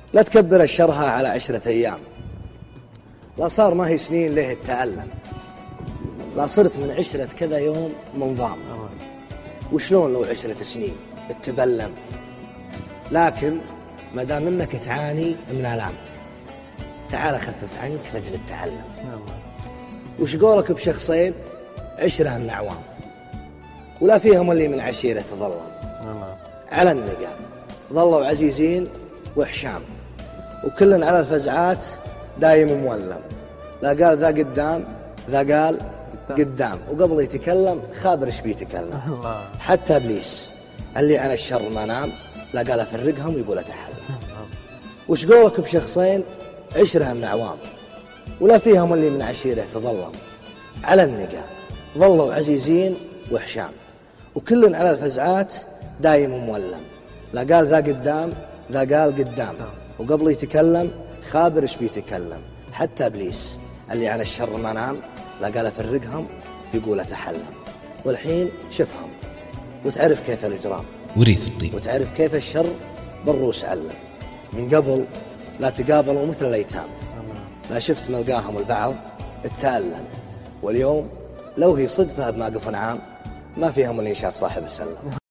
لا تكبر الشرها على 10 أيام، لا صار ما هي سنين ليه التألم، لا صرت من 10 كذا يوم منظام، وشلون لو 10 سنين التبلم. لكن ما دام انك تعاني من آلام، تعال خفف عنك رجل التعلم. وش قولك بشخصين 10 من أعوام، ولا فيهم اللي من عشيرة ظلم، على النقا ظلوا عزيزين وحشام، وكل على الفزعات دايم مولم. لا قال ذا قدام، ذا قال قدام، وقبل يتكلم خابر ايش بيتكلم. حتى ابليس اللي عن الشر ما نام، لا قال افرقهم ويقول اتحلم. وش قولك بشخصين 10 من أعوام، ولا فيهم اللي من عشيرة تظلم، على النقا ظلوا عزيزين وحشام، وكل على الفزعات دايم مولم. لا قال ذا قدام، ذا قال قدام، وقبل يتكلم خابر ايش بيتكلم. حتى ابليس اللي عن الشر ما نام، لا قال افرقهم يقول اتحلم. والحين شفهم وتعرف كيف الاجرام، وريث الطيب، وتعرف كيف الشر بالروس علم. من قبل لا تقابلوا مثل الايتام، لا شفت ملقاهم البعض التألم. واليوم لو هي صدفة بما قف نعام، ما فيهم اللي شاف صاحب السلم.